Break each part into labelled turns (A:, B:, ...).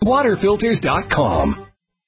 A: Waterfilters.com.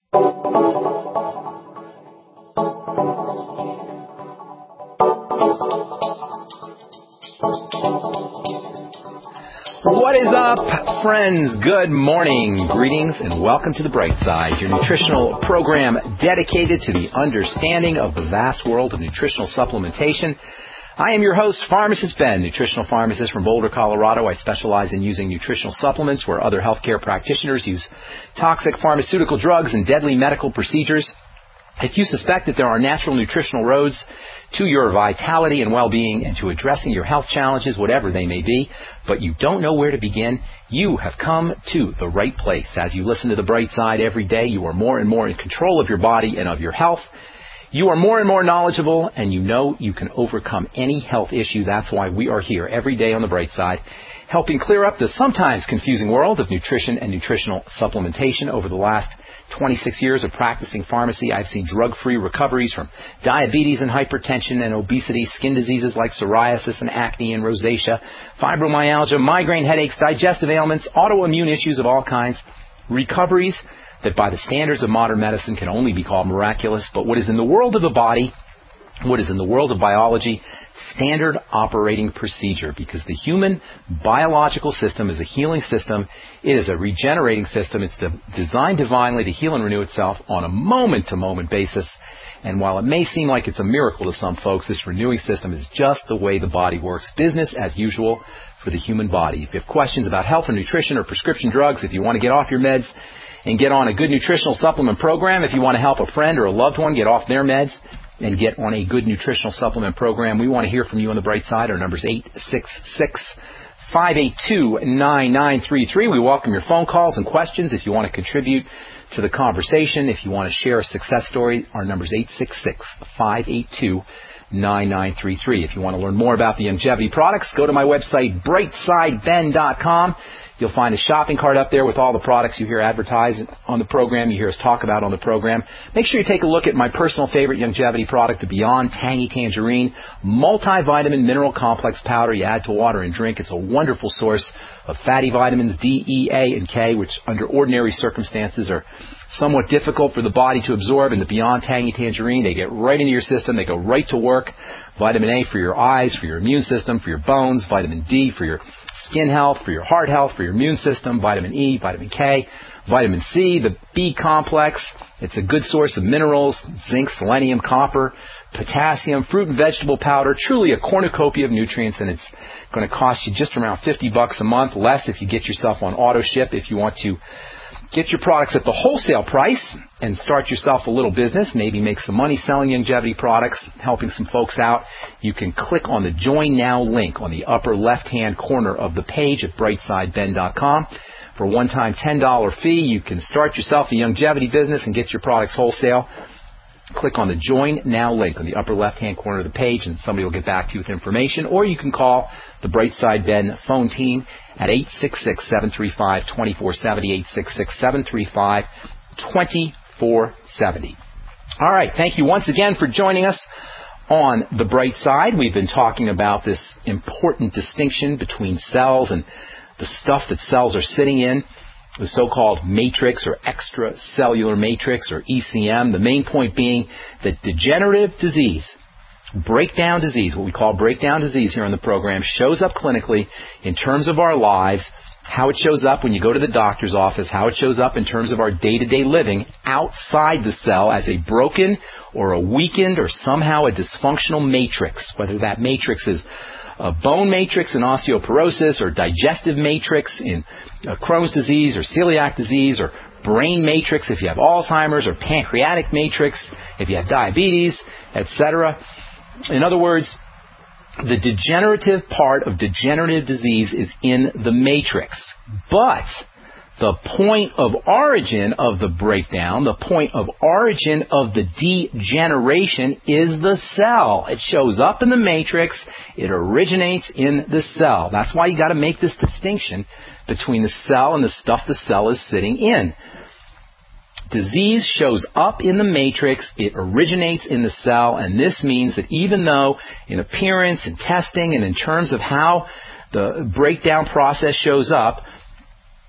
B: What is up, friends? Good morning. Greetings and welcome to The Bright Side, your nutritional program dedicated to the understanding of the vast world of nutritional supplementation. I am your host, Pharmacist Ben, nutritional pharmacist from Boulder, Colorado. I specialize in using nutritional supplements where other healthcare practitioners use toxic pharmaceutical drugs and deadly medical procedures. If you suspect that there are natural nutritional roads to your vitality and well-being and to addressing your health challenges, whatever they may be, but you don't know where to begin, you have come to the right place. As you listen to The Bright Side every day, you are more and more in control of your body and of your health. You are more and more knowledgeable, and you know you can overcome any health issue. That's why we are here every day on The Bright Side, helping clear up the sometimes confusing world of nutrition and nutritional supplementation. Over the last 26 years of practicing pharmacy, I've seen drug-free recoveries from diabetes and hypertension and obesity, skin diseases like psoriasis and acne and rosacea, fibromyalgia, migraine headaches, digestive ailments, autoimmune issues of all kinds, recoveries that by the standards of modern medicine can only be called miraculous. But what is in the world of the body, what is in the world of biology, standard operating procedure, because the human biological system is a healing system. It is a regenerating system. It's designed divinely to heal and renew itself on a moment-to-moment basis. And while it may seem like it's a miracle to some folks, this renewing system is just the way the body works. Business as usual for the human body. If you have questions about health or nutrition or prescription drugs, if you want to get off your meds and get on a good nutritional supplement program, if you want to help a friend or a loved one get off their meds and get on a good nutritional supplement program, we want to hear from you on The Bright Side. Our number is 866-582-9933. We welcome your phone calls and questions. If you want to contribute to the conversation, if you want to share a success story, our number is 866-582-9933. If you want to learn more about the Youngevity products, go to my website, brightsideben.com. You'll find a shopping cart up there with all the products you hear advertised on the program, you hear us talk about on the program. Make sure you take a look at my personal favorite Youngevity product, the Beyond Tangy Tangerine Multivitamin Mineral Complex Powder. You add to water and drink. It's a wonderful source of fatty vitamins D, E, A, and K, which under ordinary circumstances are somewhat difficult for the body to absorb. In the Beyond Tangy Tangerine, they get right into your system. They go right to work. Vitamin A for your eyes, for your immune system, for your bones. Vitamin D for your skin health, for your heart health, for your immune system. Vitamin E, vitamin K, vitamin C, the B complex. It's a good source of minerals, zinc, selenium, copper, potassium, fruit and vegetable powder. Truly a cornucopia of nutrients, and it's going to cost you just around $50 a month, less if you get yourself on auto ship. If you want to get your products at the wholesale price and start yourself a little business, maybe make some money selling Youngevity products, helping some folks out, you can click on the Join Now link on the upper left-hand corner of the page at brightsideben.com. For a one-time $10 fee, you can start yourself a Youngevity business and get your products wholesale. Click on the Join Now link on the upper left-hand corner of the page, and somebody will get back to you with information. Or you can call the Brightside Ben phone team at 866-735-2470, 866-735-2470. All right, thank you once again for joining us on The Bright Side. We've been talking about this important distinction between cells and the stuff that cells are sitting in, the so-called matrix or extracellular matrix or ECM. The main point being that degenerative disease, breakdown disease, what we call breakdown disease here on the program, shows up clinically in terms of our lives, how it shows up when you go to the doctor's office, how it shows up in terms of our day-to-day living outside the cell as a broken or a weakened or somehow a dysfunctional matrix, whether that matrix is a bone matrix in osteoporosis or digestive matrix in Crohn's disease or celiac disease, or brain matrix if you have Alzheimer's, or pancreatic matrix if you have diabetes, etc. In other words, the degenerative part of degenerative disease is in the matrix. But the point of origin of the breakdown, the point of origin of the degeneration is the cell. It shows up in the matrix. It originates in the cell. That's why you got to make this distinction between the cell and the stuff the cell is sitting in. Disease shows up in the matrix, it originates in the cell, and this means that even though in appearance and testing and in terms of how the breakdown process shows up,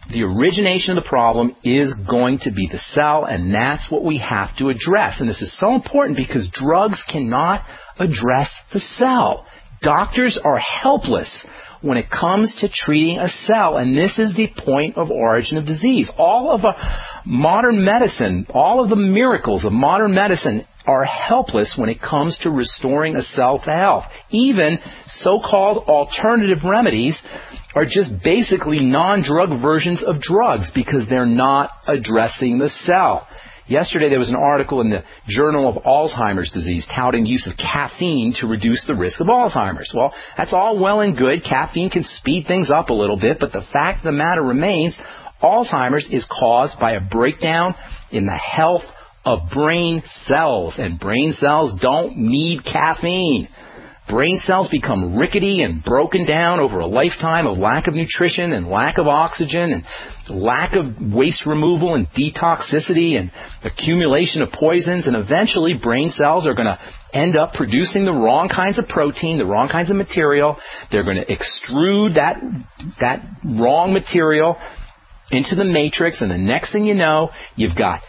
B: The origination of the problem is going to be the cell, and that's what we have to address. And this is so important because drugs cannot address the cell. Doctors are helpless when it comes to treating a cell, and this is the point of origin of disease. All of modern medicine, all of the miracles of modern medicine are helpless when it comes to restoring a cell to health. Even so-called alternative remedies are just basically non-drug versions of drugs because they're not addressing the cell. Yesterday there was an article in the Journal of Alzheimer's Disease touting use of caffeine to reduce the risk of Alzheimer's. Well, that's all well and good. Caffeine can speed things up a little bit, but the fact of the matter remains, Alzheimer's is caused by a breakdown in the health of brain cells, and brain cells don't need caffeine. Brain cells become rickety and broken down over a lifetime of lack of nutrition and lack of oxygen and lack of waste removal and detoxicity and accumulation of poisons, and eventually brain cells are going to end up producing the wrong kinds of protein, the wrong kinds of material. They're going to extrude that wrong material into the matrix, and the next thing you know, you've got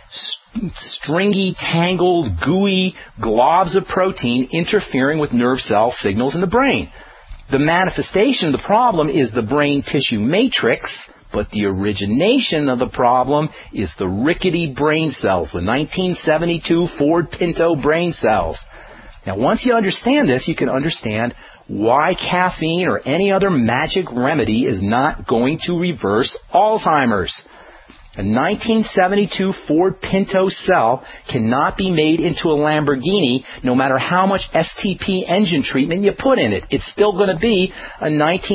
B: stringy, tangled, gooey globs of protein interfering with nerve cell signals in the brain. The manifestation of the problem is the brain tissue matrix, but the origination of the problem is the rickety brain cells, the 1972 Ford Pinto brain cells. Now, once you understand this, you can understand why caffeine or any other magic remedy is not going to reverse Alzheimer's. A 1972 Ford Pinto cell cannot be made into a Lamborghini no matter how much STP engine treatment you put in it. It's still going to be a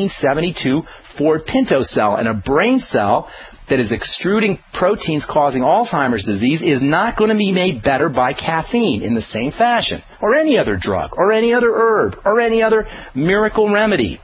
B: 1972 Ford Pinto cell. And a brain cell that is extruding proteins causing Alzheimer's disease is not going to be made better by caffeine in the same fashion, or any other drug, or any other herb, or any other miracle remedy.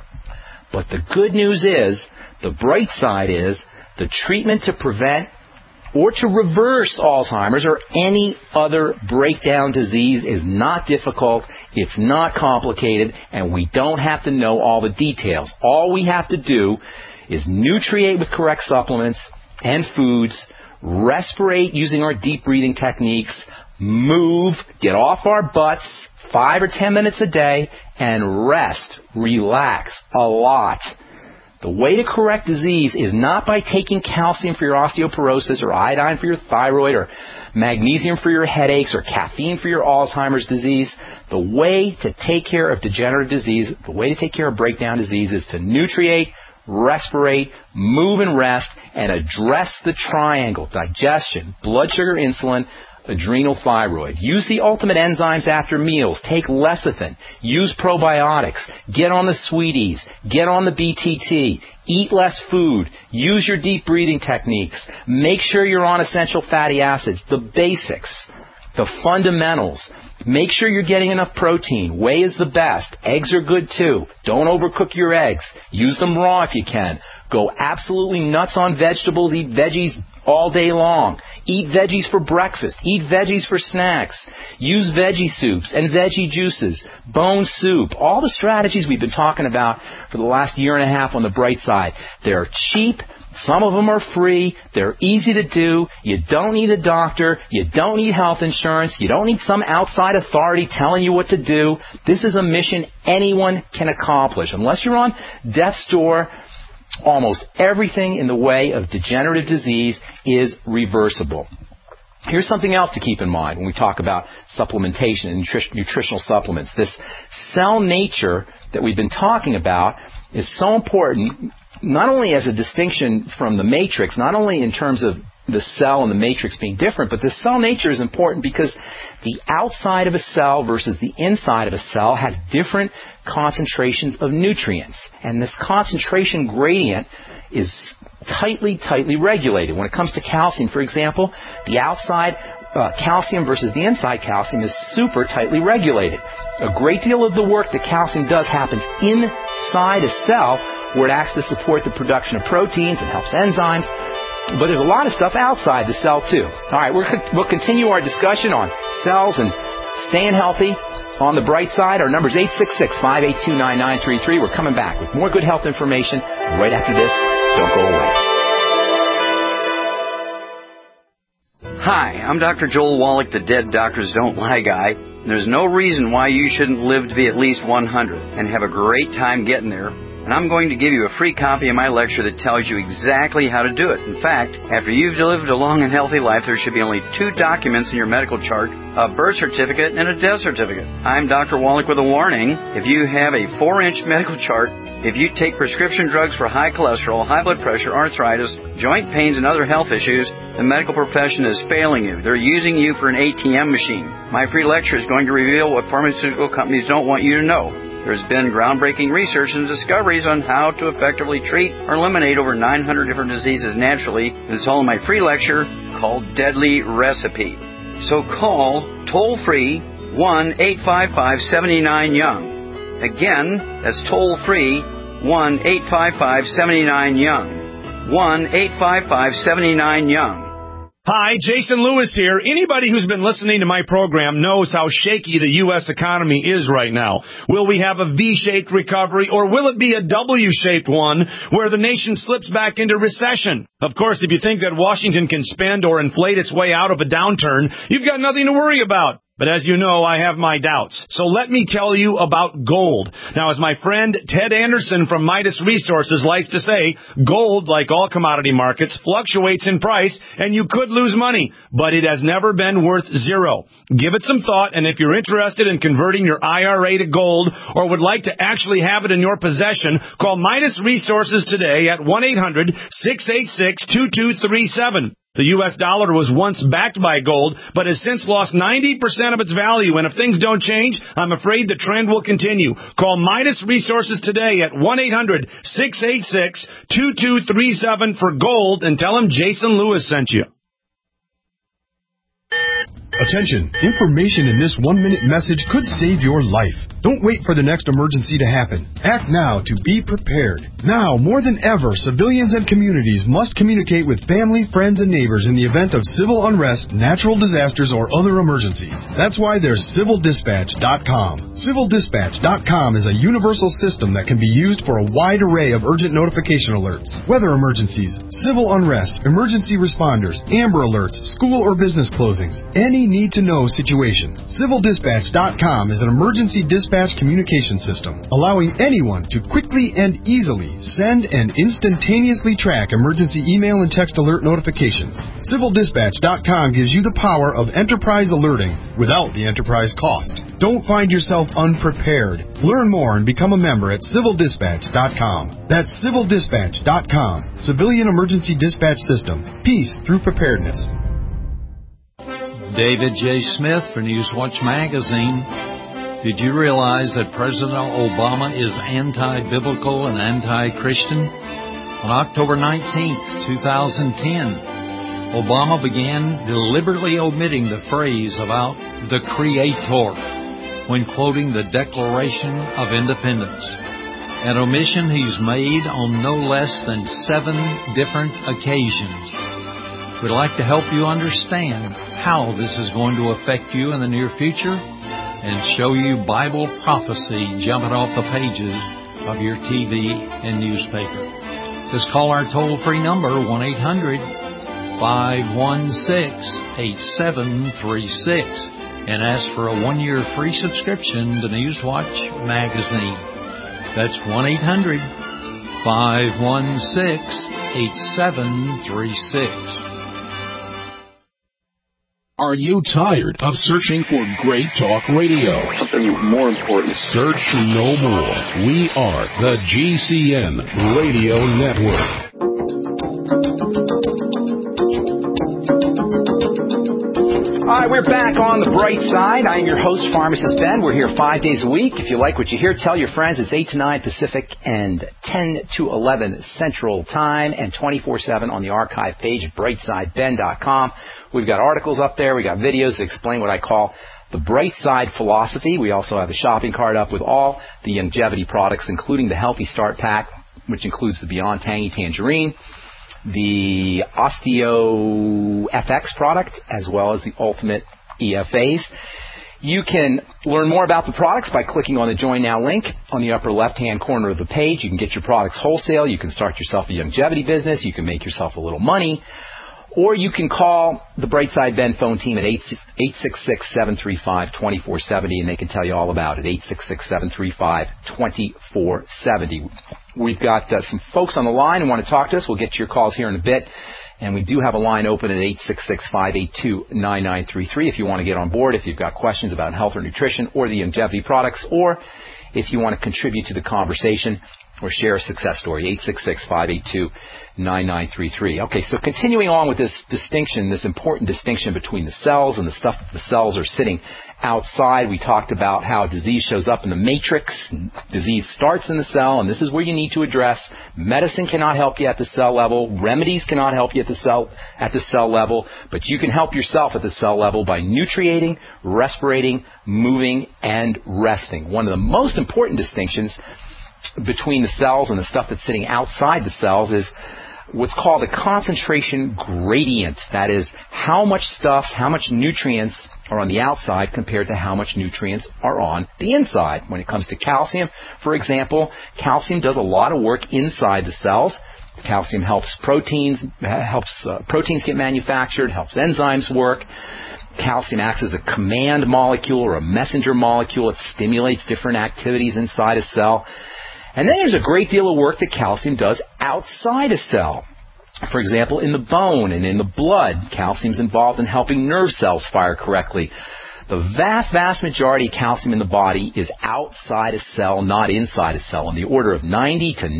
B: But the good news is, the bright side is, the treatment to prevent or to reverse Alzheimer's or any other breakdown disease is not difficult, it's not complicated, and we don't have to know all the details. All we have to do is nutriate with correct supplements and foods, respirate using our deep breathing techniques, move, get off our butts 5 or 10 minutes a day, and rest, relax a lot. The way to correct disease is not by taking calcium for your osteoporosis or iodine for your thyroid or magnesium for your headaches or caffeine for your Alzheimer's disease. The way to take care of degenerative disease, the way to take care of breakdown disease is to nutriate, respirate, move and rest, and address the triangle: digestion, blood sugar, insulin, adrenal, thyroid. Use the ultimate enzymes after meals. Take lecithin. Use probiotics. Get on the sweeties. Get on the BTT. Eat less food. Use your deep breathing techniques. Make sure you're on essential fatty acids. The basics. The fundamentals. Make sure you're getting enough protein. Whey is the best. Eggs are good too. Don't overcook your eggs. Use them raw if you can. Go absolutely nuts on vegetables. Eat veggies all day long. Eat veggies for breakfast. Eat veggies for snacks. Use veggie soups and veggie juices. Bone soup. All the strategies we've been talking about for the last year and a half on the bright side. They're cheap. Some of them are free. They're easy to do. You don't need a doctor. You don't need health insurance. You don't need some outside authority telling you what to do. This is a mission anyone can accomplish. Unless you're on death's door, almost everything in the way of degenerative disease is reversible. Here's something else to keep in mind when we talk about supplementation and nutritional supplements. This cell nature that we've been talking about is so important, not only as a distinction from the matrix, not only in terms of the cell and the matrix being different, but the cell nature is important because the outside of a cell versus the inside of a cell has different concentrations of nutrients. And this concentration gradient is tightly regulated. When it comes to calcium, for example, the outside calcium versus the inside calcium is super tightly regulated. A great deal of the work that calcium does happens inside a cell, where it acts to support the production of proteins and helps enzymes. But there's a lot of stuff outside the cell, too. All right, we'll continue our discussion on cells and staying healthy. On the bright side, our number is 866-582-9933. We're coming back with more good health information right after this. Don't go away.
A: Hi, I'm Dr. Joel Wallach, the Dead Doctors Don't Lie guy. There's no reason why you shouldn't live to be at least 100 and have a great time getting there. And I'm going to give you a free copy of my lecture that tells you exactly how to do it. In fact, after you've lived a long and healthy life, there should be only 2 documents in your medical chart, a birth certificate and a death certificate. I'm Dr. Wallach with a warning. If you have a 4-inch medical chart, if you take prescription drugs for high cholesterol, high blood pressure, arthritis, joint pains, and other health issues, the medical profession is failing you. They're using you for an ATM machine. My free lecture is going to reveal what pharmaceutical companies don't want you to know. There's been groundbreaking research and discoveries on how to effectively treat or eliminate over 900 different diseases naturally. It's all in my free lecture called Deadly Recipe. So call toll-free 1-855-79-YOUNG. Again, that's toll-free 1-855-79-YOUNG. 1-855-79-YOUNG.
C: Hi, Jason Lewis here. Anybody who's been listening to my program knows how shaky the U.S. economy is right now. Will we have a V-shaped recovery, or will it be a W-shaped one where the nation slips back into recession? Of course, if you think that Washington can spend or inflate its way out of a downturn, you've got nothing to worry about. But as you know, I have my doubts. So let me tell you about gold. Now, as my friend Ted Anderson from Midas Resources likes to say, gold, like all commodity markets, fluctuates in price, and you could lose money. But it has never been worth zero. Give it some thought, and if you're interested in converting your IRA to gold or would like to actually have it in your possession, call Midas Resources today at 1-800-686-2237. The U.S. dollar was once backed by gold, but has since lost 90% of its value. And if things don't change, I'm afraid the trend will continue. Call Midas Resources today at 1-800-686-2237 for gold and tell them Jason Lewis sent you.
D: Attention, information in this 1-minute message could save your life. Don't wait for the next emergency to happen. Act now to be prepared. Now, more than ever, civilians and communities must communicate with family, friends, and neighbors in the event of civil unrest, natural disasters, or other emergencies. That's why there's CivilDispatch.com. CivilDispatch.com is a universal system that can be used for a wide array of urgent notification alerts. Weather emergencies, civil unrest, emergency responders, Amber Alerts, school or business closings, any need-to-know situation. CivilDispatch.com is an emergency dispatch communication system, allowing anyone to quickly and easily send and instantaneously track emergency email and text alert notifications. CivilDispatch.com gives you the power of enterprise alerting without the enterprise cost. Don't find yourself unprepared. Learn more and become a member at CivilDispatch.com. That's CivilDispatch.com. Civilian Emergency Dispatch System. Peace through preparedness.
E: David J. Smith for Newswatch Magazine. Did you realize that President Obama is anti-biblical and anti-Christian? On October 19th, 2010, Obama began deliberately omitting the phrase about the Creator when quoting the Declaration of Independence, an omission he's made on no less than 7 different occasions. We'd like to help you understand how this is going to affect you in the near future and show you Bible prophecy jumping off the pages of your TV and newspaper. Just call our toll-free number, 1-800-516-8736, and ask for a 1-year free subscription to Newswatch Magazine. That's 1-800-516-8736.
F: Are you tired of searching for great talk radio?
G: Something more important.
F: Search no more. We are the GCN Radio Network.
B: All right, we're back on the bright side. I'm your host, Pharmacist Ben. We're here 5 days a week. If you like what you hear, tell your friends. It's 8 to 9 Pacific and 10 to 11 Central Time and 24/7 on the archive page at brightsideben.com. We've got articles up there. We got videos that explain what I call the bright side philosophy. We also have a shopping cart up with all the longevity products, including the Healthy Start Pack, which includes the Beyond Tangy Tangerine, the Osteo FX product, as well as the Ultimate EFAs. You can learn more about the products by clicking on the Join Now link on the upper left-hand corner of the page. You can get your products wholesale. You can start yourself a longevity business. You can make yourself a little money. Or you can call the Brightside Ben phone team at 866-735-2470, and they can tell you all about it, 866-735-2470. We've got some folks on the line who want to talk to us. We'll get to your calls here in a bit. And we do have a line open at 866-582-9933 if you want to get on board, if you've got questions about health or nutrition or the Youngevity products, or if you want to contribute to the conversation or share a success story, 866-582-9933. Okay, so continuing on with this distinction, this important distinction between the cells and the stuff that the cells are sitting outside. We talked about how disease shows up in the matrix. Disease starts in the cell, and this is where you need to address. Medicine cannot help you at the cell level. Remedies cannot help you at the cell level, but you can help yourself at the cell level by nutriating, respirating, moving, and resting. One of the most important distinctions between the cells and the stuff that's sitting outside the cells is what's called a concentration gradient. That is, how much nutrients are on the outside compared to how much nutrients are on the inside. When it comes to calcium, for example, calcium does a lot of work inside the cells. Calcium helps proteins get manufactured, helps enzymes work. Calcium acts as a command molecule or a messenger molecule. It stimulates different activities inside a cell. And then there's a great deal of work that calcium does outside a cell. For example, in the bone and in the blood, calcium's involved in helping nerve cells fire correctly. The vast majority of calcium in the body is outside a cell, not inside a cell. In the order of 90 to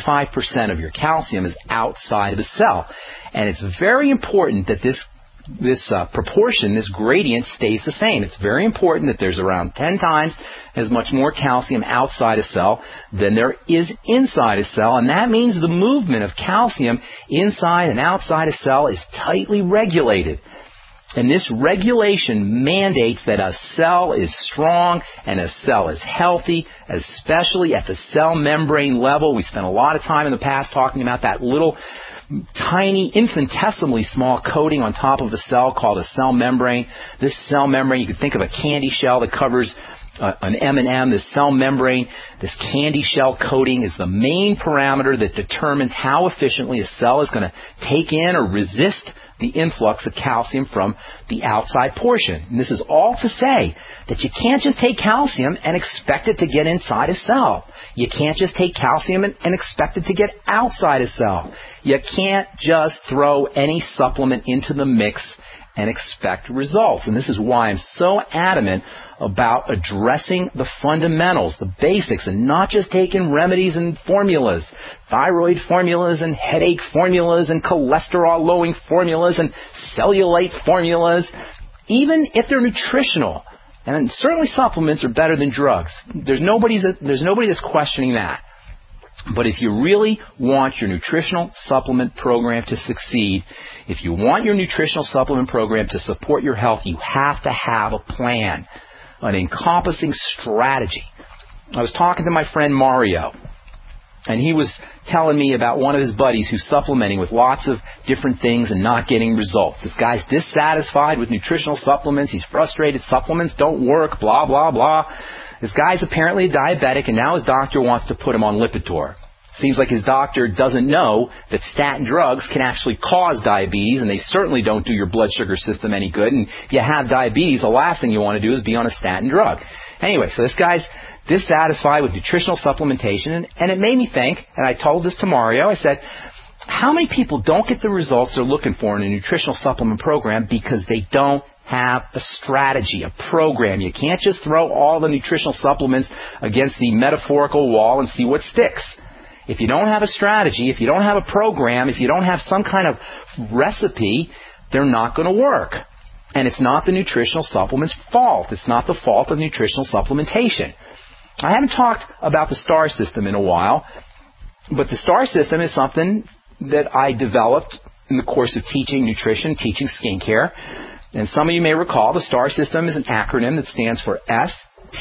B: 95% of your calcium is outside of the cell. And it's very important that this proportion, this gradient, stays the same. It's very important that there's around 10 times as much more calcium outside a cell than there is inside a cell, and that means the movement of calcium inside and outside a cell is tightly regulated. And this regulation mandates that a cell is strong and a cell is healthy, especially at the cell membrane level. We spent a lot of time in the past talking about that little tiny, infinitesimally small coating on top of the cell called a cell membrane. This cell membrane, you can think of a candy shell that covers an M&M. This cell membrane, this candy shell coating, is the main parameter that determines how efficiently a cell is going to take in or resist the influx of calcium from the outside portion. And this is all to say that you can't just take calcium and expect it to get inside a cell. You can't just take calcium and expect it to get outside a cell. You can't just throw any supplement into the mix and expect results. And this is why I'm so adamant about addressing the fundamentals, the basics, and not just taking remedies and formulas, thyroid formulas and headache formulas and cholesterol-lowering formulas and cellulite formulas, even if they're nutritional. And certainly supplements are better than drugs. There's nobody that's questioning that. But if you really want your nutritional supplement program to succeed, if you want your nutritional supplement program to support your health, you have to have a plan, an encompassing strategy. I was talking to my friend Mario, and he was telling me about one of his buddies who's supplementing with lots of different things and not getting results. This guy's dissatisfied with nutritional supplements. He's frustrated. Supplements don't work, blah, blah, blah. This guy's apparently a diabetic, and now his doctor wants to put him on Lipitor. Seems like his doctor doesn't know that statin drugs can actually cause diabetes, and they certainly don't do your blood sugar system any good. And if you have diabetes, the last thing you want to do is be on a statin drug. Anyway, so this guy's dissatisfied with nutritional supplementation, and it made me think, and I told this to Mario, I said, how many people don't get the results they're looking for in a nutritional supplement program because they don't have a strategy, a program? You can't just throw all the nutritional supplements against the metaphorical wall and see what sticks. If you don't have a strategy, if you don't have a program, if you don't have some kind of recipe, they're not going to work. And it's not the nutritional supplement's fault. It's not the fault of nutritional supplementation. I haven't talked about the STAR system in a while, but the STAR system is something that I developed in the course of teaching nutrition, teaching skincare. And some of you may recall the STAR system is an acronym that stands for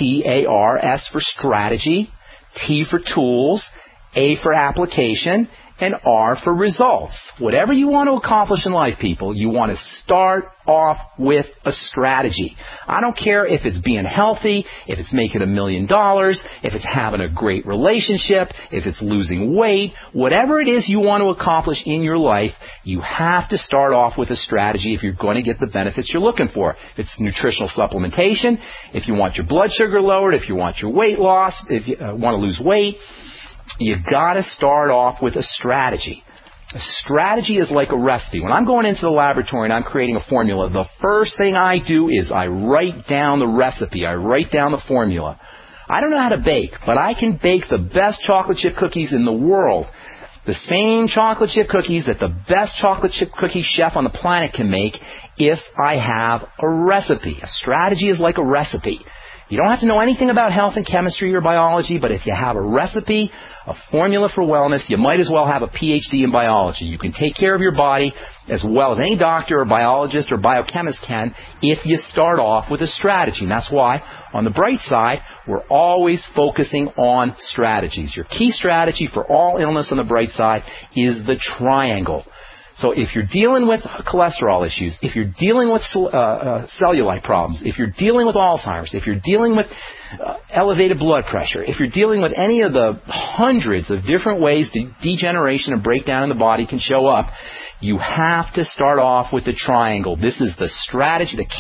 B: S-T-A-R, S for strategy, T for tools, A for application, and R for results. Whatever you want to accomplish in life, people, you want to start off with a strategy. I don't care if it's being healthy, if it's making $1 million, if it's having a great relationship, if it's losing weight, whatever it is you want to accomplish in your life, you have to start off with a strategy if you're going to get the benefits you're looking for. If it's nutritional supplementation, if you want your blood sugar lowered, if you want your weight loss, if you want to lose weight, you got to start off with a strategy. A strategy is like a recipe. When I'm going into the laboratory and I'm creating a formula, the first thing I do is I write down the recipe. I write down the formula. I don't know how to bake, but I can bake the best chocolate chip cookies in the world. The same chocolate chip cookies that the best chocolate chip cookie chef on the planet can make if I have a recipe. A strategy is like a recipe. You don't have to know anything about health and chemistry or biology, but if you have a recipe, a formula for wellness, you might as well have a PhD in biology. You can take care of your body as well as any doctor or biologist or biochemist can if you start off with a strategy. And that's why, on the bright side, we're always focusing on strategies. Your key strategy for all illness on the bright side is the triangle. So if you're dealing with cholesterol issues, if you're dealing with cellulite problems, if you're dealing with Alzheimer's, if you're dealing with elevated blood pressure, if you're dealing with any of the hundreds of different ways degeneration and breakdown in the body can show up, you have to start off with the triangle. This is the strategy, the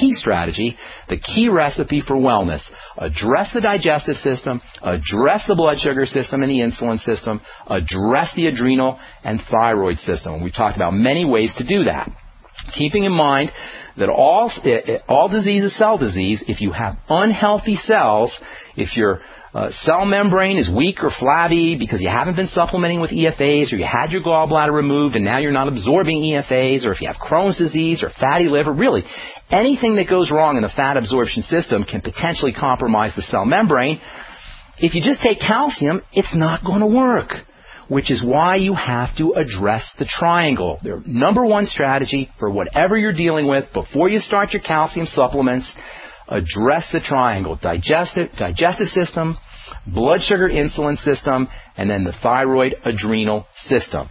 B: key recipe for wellness. Address the digestive system, address the blood sugar system and the insulin system, address the adrenal and thyroid system. We've talked about many ways to do that. Keeping in mind that all disease is cell disease. If you have unhealthy cells, if your cell membrane is weak or flabby because you haven't been supplementing with EFAs, or you had your gallbladder removed and now you're not absorbing EFAs, or if you have Crohn's disease or fatty liver, really anything that goes wrong in the fat absorption system can potentially compromise the cell membrane. If you just take calcium, it's not going to work, which is why you have to address the triangle. Their number one strategy for whatever you're dealing with before you start your calcium supplements, address the triangle: digestive system, blood sugar insulin system, and then the thyroid adrenal system.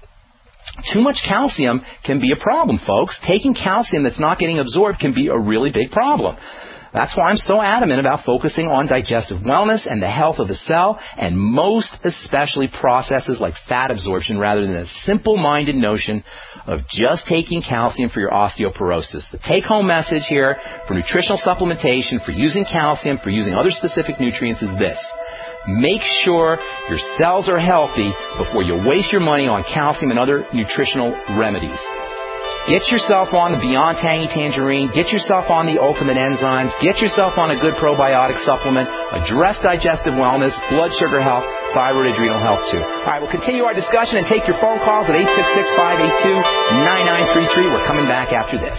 B: Too much calcium can be a problem, folks. Taking calcium that's not getting absorbed can be a really big problem. That's why I'm so adamant about focusing on digestive wellness and the health of the cell, and most especially processes like fat absorption, rather than a simple-minded notion of just taking calcium for your osteoporosis. The take-home message here for nutritional supplementation, for using calcium, for using other specific nutrients is this: make sure your cells are healthy before you waste your money on calcium and other nutritional remedies. Get yourself on the Beyond Tangy Tangerine. Get yourself on the Ultimate Enzymes. Get yourself on a good probiotic supplement. Address digestive wellness, blood sugar health, thyroid adrenal health too. All right, we'll continue our discussion and take your phone calls at 866-582-9933. We're coming back after this.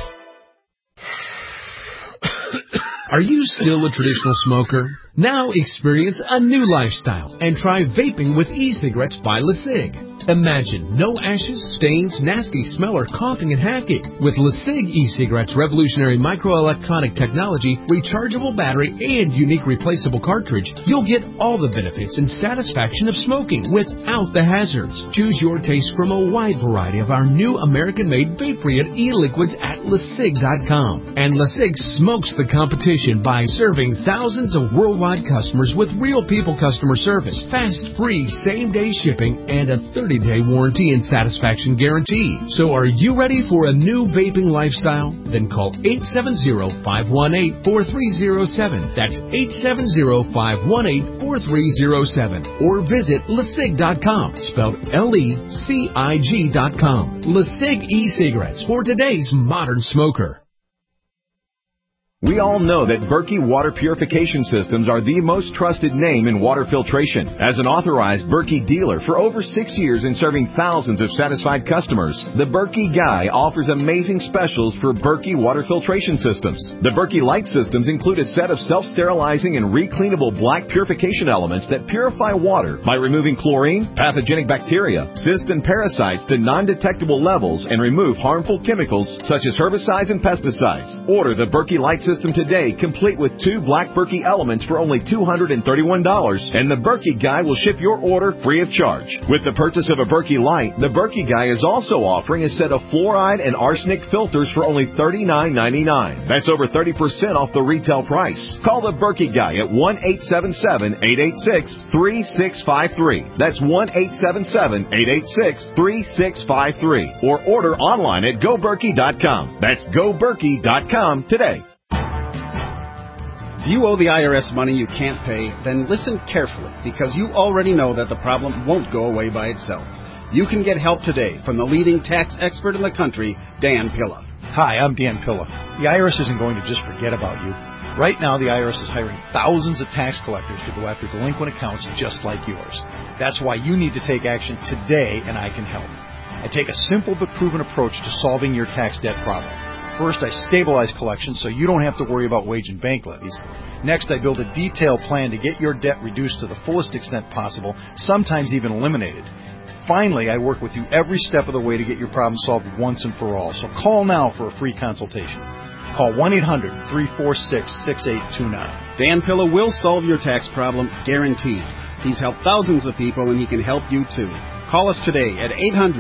G: Are you still a traditional smoker? Now experience a new lifestyle and try vaping with e-cigarettes by LeSig. Imagine no ashes, stains, nasty smell, or coughing and hacking. With LeSig e-cigarettes' revolutionary microelectronic technology, rechargeable battery, and unique replaceable cartridge, you'll get all the benefits and satisfaction of smoking without the hazards. Choose your taste from a wide variety of our new American-made vape-free e-liquids at LeSig.com. And LeSig smokes the competition by serving thousands of worldwide customers with real people customer service, fast, free, same-day shipping, and a 30-day warranty and satisfaction guarantee. So are you ready for a new vaping lifestyle? Then call 870-518-4307. That's 870-518-4307. Or visit LeSig.com, spelled LECIG.com. LeSig e-cigarettes for today's modern smoker.
H: We all know that Berkey Water Purification Systems are the most trusted name in water filtration. As an authorized Berkey dealer for over 6 years and serving thousands of satisfied customers, the Berkey Guy offers amazing specials for Berkey Water Filtration Systems. The Berkey Light Systems include a set of self-sterilizing and recleanable black purification elements that purify water by removing chlorine, pathogenic bacteria, cysts, and parasites to non-detectable levels and remove harmful chemicals such as herbicides and pesticides. Order the Berkey Light system today, complete with 2 Black Berkey elements for only $231, and the Berkey Guy will ship your order free of charge. With the purchase of a Berkey Light, the Berkey Guy is also offering a set of fluoride and arsenic filters for only $39.99. That's over 30% off the retail price. Call the Berkey Guy at 1-877-886-3653. That's 1-877-886-3653. Or order online at GoBerkey.com. That's GoBerkey.com today.
I: If you owe the IRS money you can't pay, then listen carefully, because you already know that the problem won't go away by itself. You can get help today from the leading tax expert in the country, Dan Pilla.
J: Hi, I'm Dan Pilla. The IRS isn't going to just forget about you. Right now, the IRS is hiring thousands of tax collectors to go after delinquent accounts just like yours. That's why you need to take action today, and I can help. I take a simple but proven approach to solving your tax debt problem. First, I stabilize collections so you don't have to worry about wage and bank levies. Next, I build a detailed plan to get your debt reduced to the fullest extent possible, sometimes even eliminated. Finally, I work with you every step of the way to get your problem solved once and for all. So call now for a free consultation. Call 1-800-346-6829.
I: Dan Pilla will solve your tax problem, guaranteed. He's helped thousands of people, and he can help you too. Call us today at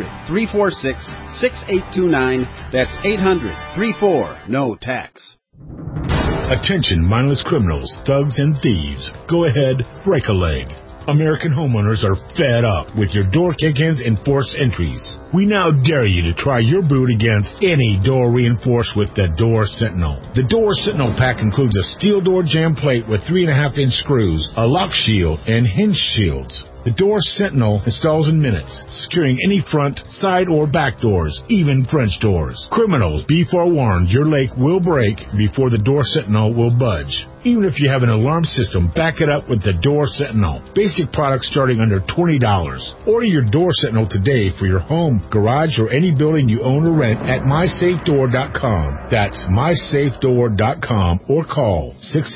I: 800-346-6829. That's 800-34-NO-TAX.
F: Attention mindless criminals, thugs, and thieves. Go ahead, break a leg. American homeowners are fed up with your door kick-ins and forced entries. We now dare you to try your boot against any door reinforced with the Door Sentinel. The Door Sentinel pack includes a steel door jamb plate with 3.5-inch screws, a lock shield, and hinge shields. The Door Sentinel installs in minutes, securing any front, side, or back doors, even French doors. Criminals, be forewarned, your leg will break before the Door Sentinel will budge. Even if you have an alarm system, back it up with the Door Sentinel. Basic products starting under $20. Order your Door Sentinel today for your home, garage, or any building you own or rent at MySafeDoor.com. That's MySafeDoor.com, or call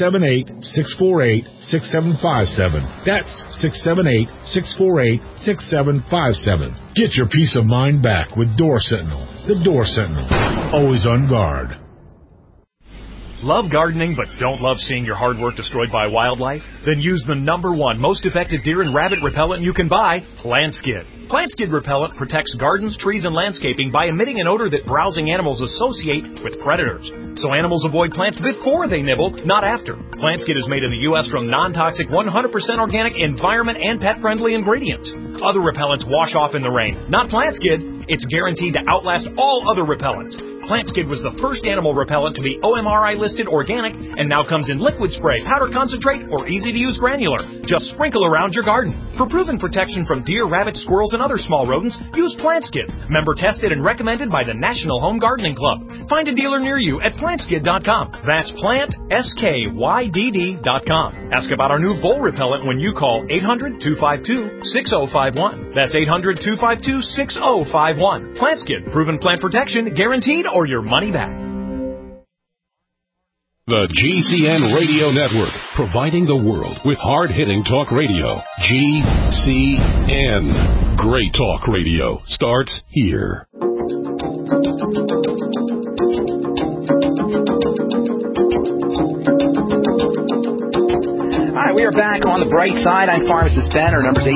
F: 678-648-6757. That's 678-648-6757. Get your peace of mind back with Door Sentinel. The Door Sentinel. Always on guard.
K: Love gardening but don't love seeing your hard work destroyed by wildlife? Then use the #1 most effective deer and rabbit repellent you can buy, PlantSkid. PlantSkid repellent protects gardens, trees, and landscaping by emitting an odor that browsing animals associate with predators. So animals avoid plants before they nibble, not after. PlantSkid is made in the U.S. from non-toxic, 100% organic, environment, and pet-friendly ingredients. Other repellents wash off in the rain. Not PlantSkid. It's guaranteed to outlast all other repellents. PlantSkid was the first animal repellent to be OMRI listed organic and now comes in liquid spray, powder concentrate, or easy-to-use granular. Just sprinkle around your garden. For proven protection from deer, rabbits, squirrels, and other small rodents, use PlantSkid. Member tested and recommended by the National Home Gardening Club. Find a dealer near you at PlantSkid.com. That's PlantSkydd.com. Ask about our new vole repellent when you call 800-252-6051. That's 800-252-6051. PlantSkid. Proven plant protection, guaranteed, or your money back.
F: The GCN Radio Network, providing the world with hard-hitting talk radio. GCN. Great talk radio starts here.
B: All right, we are back on the bright side. I'm Pharmacist Ben. Our number's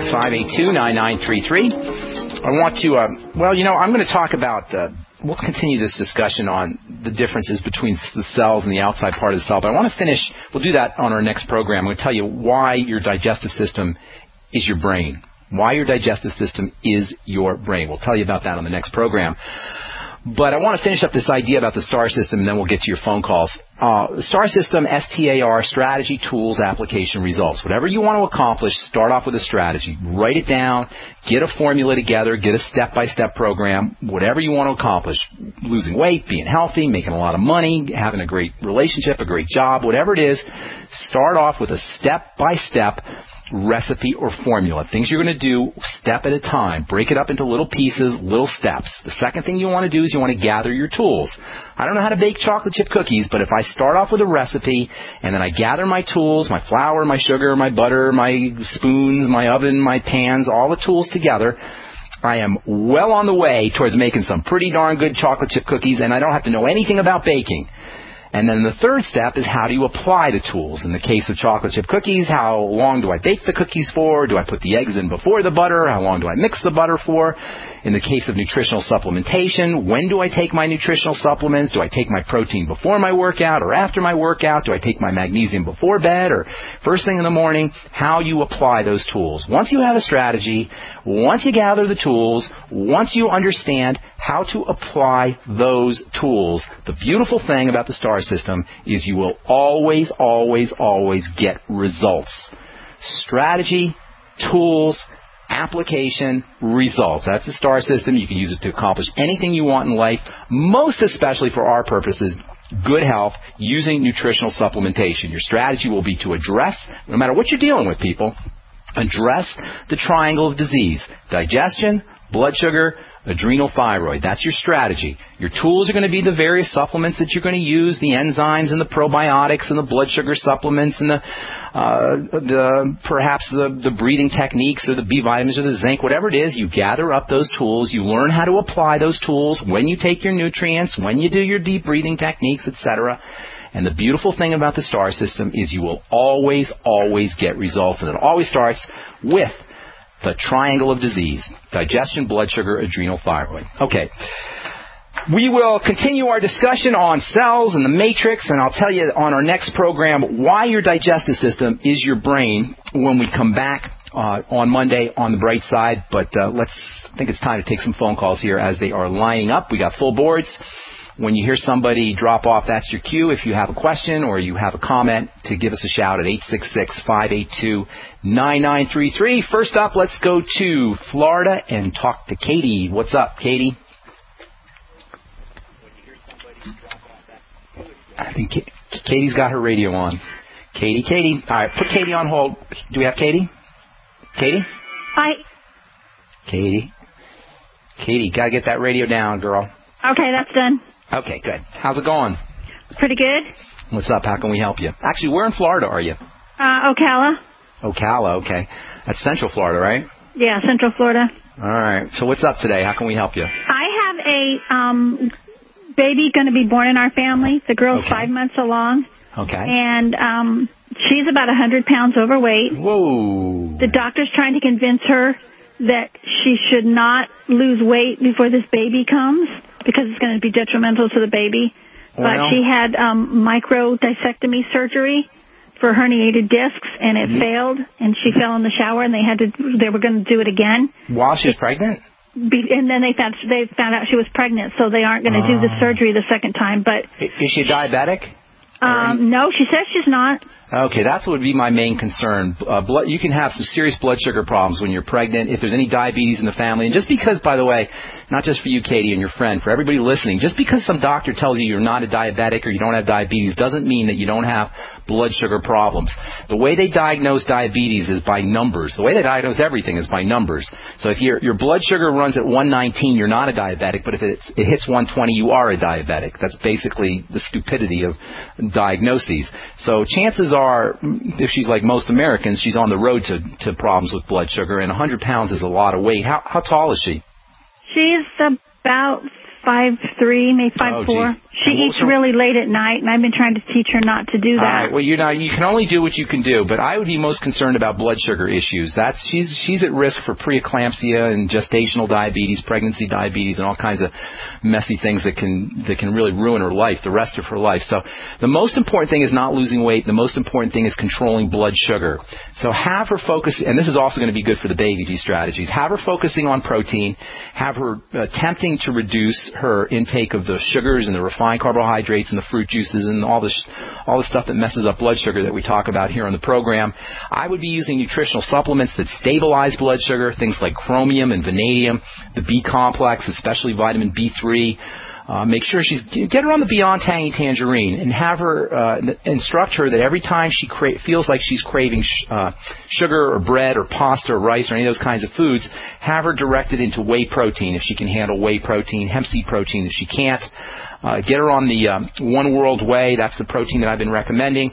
B: 866-582-9933. I want to, I'm going to talk about, we'll continue this discussion on the differences between the cells and the outside part of the cell, but I want to finish, we'll do that on our next program. I'm going to tell you why your digestive system is your brain. Why your digestive system is your brain. We'll tell you about that on the next program. But I want to finish up this idea about the STAR system, and then we'll get to your phone calls. The STAR system, STAR, strategy, tools, application, results. Whatever you want to accomplish, start off with a strategy. Write it down, get a formula together, get a step-by-step program, whatever you want to accomplish. Losing weight, being healthy, making a lot of money, having a great relationship, a great job, whatever it is, start off with a step-by-step recipe or formula. Things you're going to do step at a time. Break it up into little pieces, little steps. The second thing you want to do is you want to gather your tools. I don't know how to bake chocolate chip cookies, but if I start off with a recipe and then I gather my tools, my flour, my sugar, my butter, my spoons, my oven, my pans, all the tools together, I am well on the way towards making some pretty darn good chocolate chip cookies, and I don't have to know anything about baking. And then the third step is how do you apply the tools? In the case of chocolate chip cookies, how long do I bake the cookies for? Do I put the eggs in before the butter? How long do I mix the butter for? In the case of nutritional supplementation, when do I take my nutritional supplements? Do I take my protein before my workout or after my workout? Do I take my magnesium before bed or first thing in the morning? How you apply those tools. Once you have a strategy, once you gather the tools, once you understand how to apply those tools, the beautiful thing about the STAR system is you will always, always, always get results. Strategy, tools, application, results. That's the STAR system. You can use it to accomplish anything you want in life, most especially for our purposes, good health, using nutritional supplementation. Your strategy will be to address, no matter what you're dealing with, people, address the triangle of disease: digestion, blood sugar, adrenal, thyroid. That's your strategy. Your tools are going to be the various supplements that you're going to use, the enzymes and the probiotics and the blood sugar supplements and perhaps the breathing techniques or the B vitamins or the zinc, whatever it is. You gather up those tools. You learn how to apply those tools when you take your nutrients, when you do your deep breathing techniques, etc. And the beautiful thing about the STAR system is you will always, always get results. And it always starts with the triangle of disease: digestion, blood sugar, adrenal, thyroid. Okay. We will continue our discussion on cells and the matrix, and I'll tell you on our next program why your digestive system is your brain when we come back on Monday on the bright side. But I think it's time to take some phone calls here as they are lining up. We got full boards. When you hear somebody drop off, that's your cue. If you have a question or you have a comment, to give us a shout at 866-582-9933. First up, let's go to Florida and talk to Katie. What's up, Katie? I think Katie's got her radio on. Katie. All right, put Katie on hold. Do we have Katie? Katie?
L: Hi.
B: Katie, got to get that radio down, girl.
L: Okay, that's done.
B: Okay, good. How's it going?
L: Pretty good.
B: What's up? How can we help you? Actually, where in Florida are you?
L: Ocala.
B: Ocala, okay. That's Central Florida, right?
L: Yeah, Central Florida.
B: All right. So what's up today? How can we help you?
L: I have a baby going to be born in our family. The girl's 5 months along.
B: Okay.
L: And she's about 100 pounds overweight.
B: Whoa.
L: The doctor's trying to convince her that she should not lose weight before this baby comes, because it's going to be detrimental to the baby. But she had microdiscectomy surgery for herniated discs, and it failed, and she fell in the shower, and they were going to do it again.
B: While she was pregnant?
L: And then they found out she was pregnant, so they aren't going to do the surgery the second time. But
B: is she diabetic?
L: No, she says she's not.
B: Okay, that's what would be my main concern. You can have some serious blood sugar problems when you're pregnant, if there's any diabetes in the family. And just because, by the way, not just for you, Katie, and your friend, for everybody listening, just because some doctor tells you you're not a diabetic or you don't have diabetes doesn't mean that you don't have blood sugar problems. The way they diagnose diabetes is by numbers. The way they diagnose everything is by numbers. So if your blood sugar runs at 119, you're not a diabetic, but if it hits 120, you are a diabetic. That's basically the stupidity of diagnoses. So chances are, if she's like most Americans, she's on the road to problems with blood sugar, and 100 pounds is a lot of weight. How tall is she?
L: She's about 5'3", maybe 5'4". She eats really late at night, and I've been trying to teach her not to do that.
B: All right. Well, you can only do what you can do, but I would be most concerned about blood sugar issues. She's at risk for preeclampsia and gestational diabetes, pregnancy diabetes, and all kinds of messy things that can really ruin her life, the rest of her life. So the most important thing is not losing weight. The most important thing is controlling blood sugar. So have her focus, and this is also going to be good for the baby, these strategies. Have her focusing on protein. Have her attempting to reduce her intake of the sugars and the refined carbohydrates and the fruit juices and all the stuff that messes up blood sugar that we talk about here on the program. I would be using nutritional supplements that stabilize blood sugar, things like chromium and vanadium, the B complex, especially vitamin B3. Make sure get her on the Beyond Tangy Tangerine and have her instruct her that every time she feels like she's craving sugar or bread or pasta or rice or any of those kinds of foods, have her directed into whey protein if she can handle whey protein, hemp seed protein if she can't. Get her on the One World Whey. That's the protein that I've been recommending.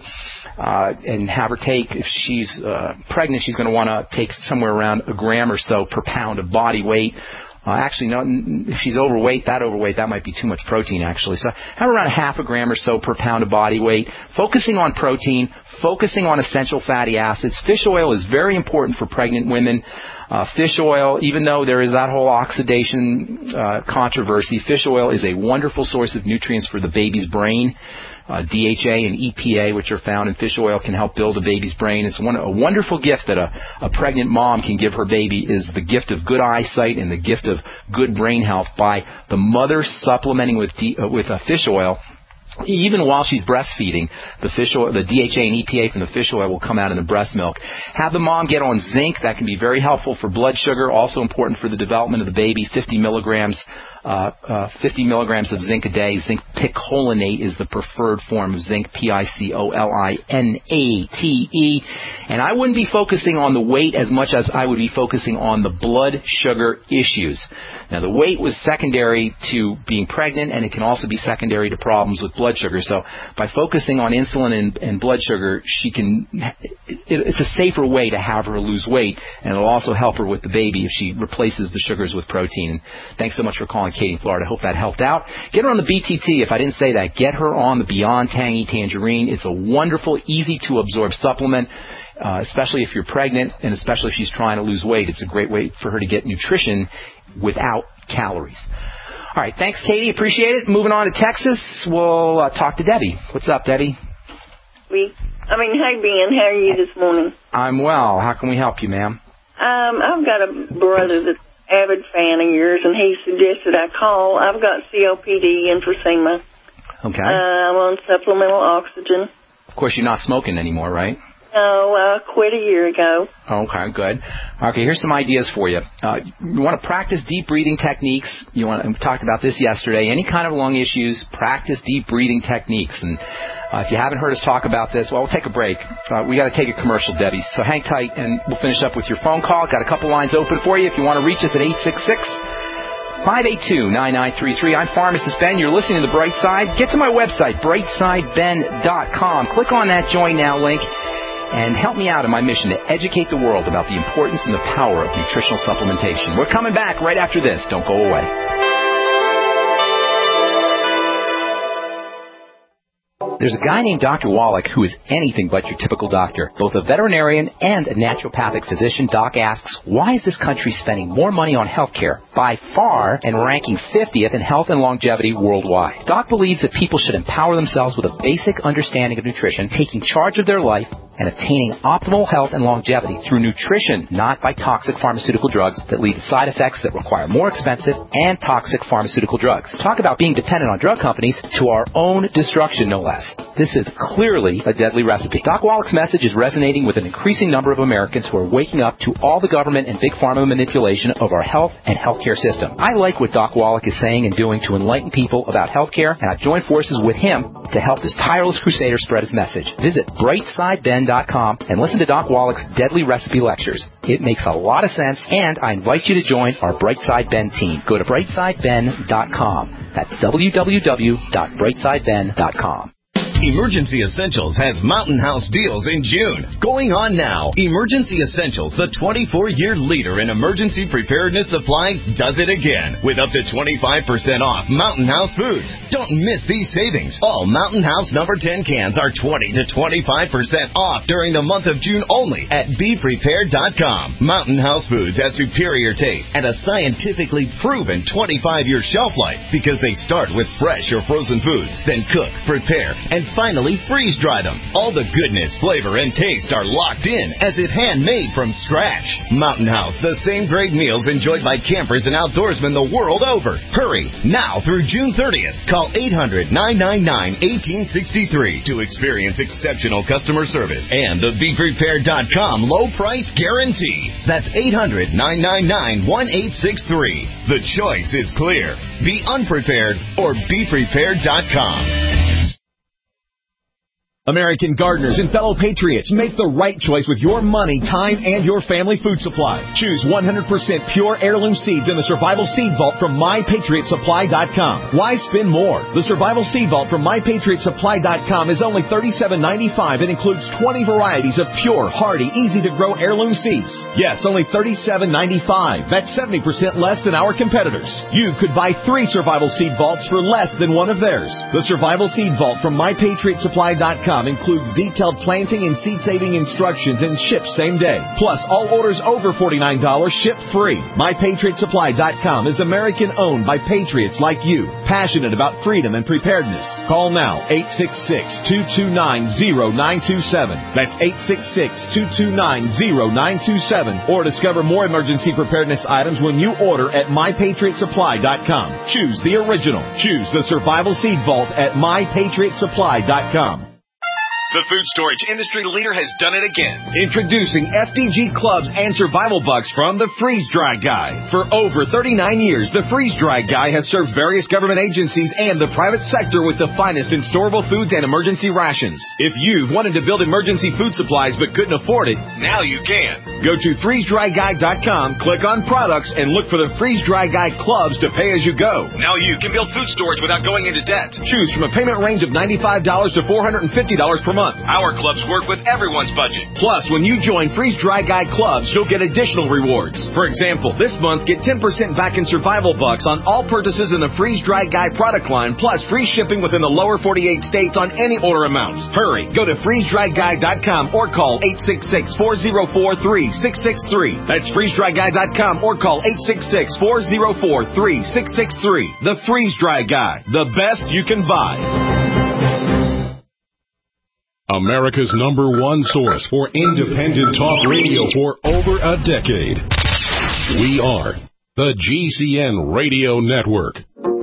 B: And have her take, if she's pregnant, she's going to want to take somewhere around a gram or so per pound of body weight. Actually, no, if she's overweight, that might be too much protein, actually. So have around 0.5 gram or so per pound of body weight. Focusing on protein, focusing on essential fatty acids. Fish oil is very important for pregnant women. Fish oil, even though there is that whole oxidation controversy, fish oil is a wonderful source of nutrients for the baby's brain. DHA and EPA, which are found in fish oil, can help build a baby's brain. It's a wonderful gift that a pregnant mom can give her baby, is the gift of good eyesight and the gift of good brain health by the mother supplementing with fish oil. Even while she's breastfeeding, the fish oil, the DHA and EPA from the fish oil will come out in the breast milk. Have the mom get on zinc. That can be very helpful for blood sugar, also important for the development of the baby. 50 milligrams of zinc a day. Zinc picolinate is the preferred form of zinc, Picolinate. And I wouldn't be focusing on the weight as much as I would be focusing on the blood sugar issues. Now, the weight was secondary to being pregnant, and it can also be secondary to problems with blood sugar. So by focusing on insulin and blood sugar, it's a safer way to have her lose weight, and it'll also help her with the baby if she replaces the sugars with protein. And thanks so much for calling Katie in Florida. I hope that helped out. Get her on the BTT. If I didn't say that, get her on the Beyond Tangy Tangerine. It's a wonderful, easy-to-absorb supplement, especially if you're pregnant and especially if she's trying to lose weight. It's a great way for her to get nutrition without calories. All right, thanks, Katie. Appreciate it. Moving on to Texas, we'll talk to Debbie. What's up, Debbie?
M: Hey, Ben. How are you this morning?
B: I'm well. How can we help you, ma'am?
M: I've got a brother that's an avid fan of yours, and he suggested I call. I've got COPD, emphysema.
B: Okay.
M: I'm on supplemental oxygen.
B: Of course, you're not smoking anymore, right?
M: No, I quit a year ago.
B: Okay, good. Okay, here's some ideas for you. You want to practice deep breathing techniques. We talked about this yesterday. Any kind of lung issues, practice deep breathing techniques. And if you haven't heard us talk about this, well, we'll take a break. We got to take a commercial, Debbie. So hang tight, and we'll finish up with your phone call. Got a couple lines open for you if you want to reach us at 866-582-9933. I'm Pharmacist Ben. You're listening to The Bright Side. Get to my website, brightsideben.com. Click on that Join Now link and help me out in my mission to educate the world about the importance and the power of nutritional supplementation. We're coming back right after this. Don't go away. There's a guy named Dr. Wallach who is anything but your typical doctor. Both a veterinarian and a naturopathic physician, Doc asks, why is this country spending more money on health care by far and ranking 50th in health and longevity worldwide? Doc believes that people should empower themselves with a basic understanding of nutrition, taking charge of their life, and attaining optimal health and longevity through nutrition, not by toxic pharmaceutical drugs that lead to side effects that require more expensive and toxic pharmaceutical drugs. Talk about being dependent on drug companies to our own destruction, no less. This is clearly a deadly recipe. Doc Wallach's message is resonating with an increasing number of Americans who are waking up to all the government and big pharma manipulation of our health and healthcare system. I like what Doc Wallach is saying and doing to enlighten people about healthcare, and I've joined forces with him to help this tireless crusader spread his message. Visit brightsideben.com and listen to Doc Wallach's Deadly Recipe lectures. It makes a lot of sense, and I invite you to join our Brightside Ben team. Go to brightsideben.com. That's www.brightsideben.com.
N: Emergency Essentials has Mountain House deals in June. Going on now, Emergency Essentials, the 24-year leader in emergency preparedness supplies, does it again with up to 25% off Mountain House foods. Don't miss these savings. All Mountain House number 10 cans are 20 to 25% off during the month of June only at BePrepared.com. Mountain House foods have superior taste and a scientifically proven 25-year shelf life because they start with fresh or frozen foods, then cook, prepare, and finally freeze-dry them. All the goodness, flavor, and taste are locked in as if handmade from scratch. Mountain House, the same great meals enjoyed by campers and outdoorsmen the world over. Hurry, now through June 30th. Call 800-999-1863 to experience exceptional customer service and the BePrepared.com low price guarantee. That's 800-999-1863. The choice is clear. Be unprepared or BePrepared.com.
H: American gardeners and fellow patriots, make the right choice with your money, time, and your family food supply. Choose 100% pure heirloom seeds in the Survival Seed Vault from MyPatriotSupply.com. Why spend more? The Survival Seed Vault from MyPatriotSupply.com is only $37.95 and includes 20 varieties of pure, hardy, easy-to-grow heirloom seeds. Yes, only $37.95. That's 70% less than our competitors. You could buy 3 Survival Seed Vaults for less than one of theirs. The Survival Seed Vault from MyPatriotSupply.com includes detailed planting and seed-saving instructions and ships same day. Plus, all orders over $49 ship free. MyPatriotSupply.com is American-owned by patriots like you, passionate about freedom and preparedness. Call now, 866-229-0927. That's 866-229-0927. Or discover more emergency preparedness items when you order at MyPatriotSupply.com. Choose the original. Choose the Survival Seed Vault at MyPatriotSupply.com.
N: The food storage industry leader has done it again.
H: Introducing FDG Clubs and Survival Bucks from the Freeze Dry Guy. For over 39 years, the Freeze Dry Guy has served various government agencies and the private sector with the finest in storable foods and emergency rations. If you've wanted to build emergency food supplies but couldn't afford it,
N: now you can.
H: Go to freezedryguy.com, click on products, and look for the Freeze Dry Guy Clubs to pay as you go.
N: Now you can build food storage without going into debt.
H: Choose from a payment range of $95 to $450 per month.
N: Our clubs work with everyone's budget.
H: Plus, when you join Freeze Dry Guy Clubs, you'll get additional rewards. For example, this month, get 10% back in Survival Bucks on all purchases in the Freeze Dry Guy product line, plus free shipping within the lower 48 states on any order amount. Hurry, go to freezedryguy.com or call 866-404-3663. That's freezedryguy.com or call 866-404-3663. The Freeze Dry Guy, the best you can buy.
O: America's #1 source for independent talk radio for over a decade. We are the GCN Radio Network.